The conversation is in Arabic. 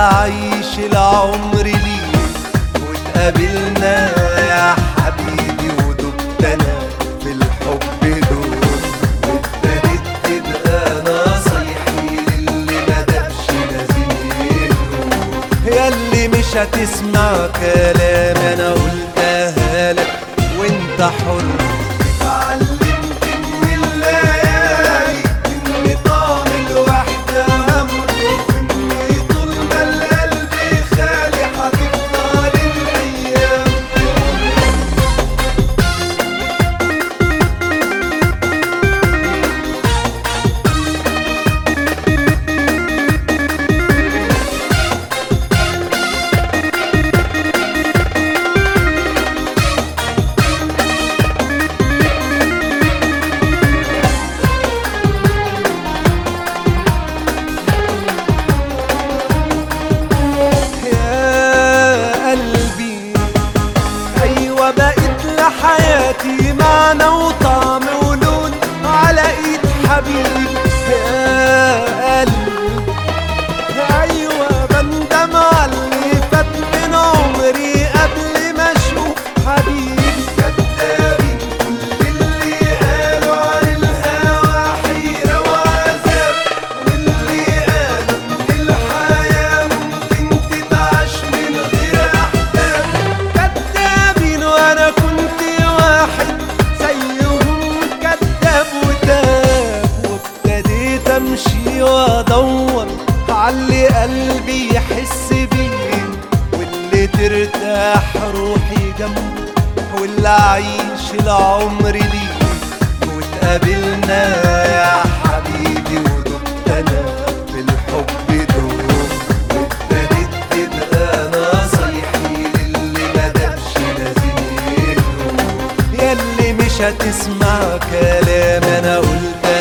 أعيش العمر ليك. واتقابلنا يا حبيبي ودبت أنا في الحب دوب، وابتديت تبقى نصايحي للي مدبش لازم يدوب. ياللي مش هتسمع كلام أنا قلتها لك وانت حر. اتعلمت من الليالي إن طعم الوحدة همر، وإن طول ما القلب خالي هتفضل الأيام تمر. حياتي معنى وطعم ولون على ايد حبيبي يا قلبي. ايوه بندم على اللي فات من عمري قبل ما اشوف حبيبي. كدابين كل اللي قالوا عن الهوى حيرة وعذاب، واللي قالوا ان الحياة ممكن تتعاش من غير احباب. كدابين وانا كنت واحد زيهم كداب وتاب، وابتديت امشي وادور عاللي قلبي يحس بيه، واللي ترتاح روحي جنبه، واللي اعيش العمر ليه. واتقابلنا يا حبيبي ودبت انا في الحب دوب، وابتديت تبقى نصايحي للي مدبش لازم يدوب. ياللي مش هتسمع كلام انا قلت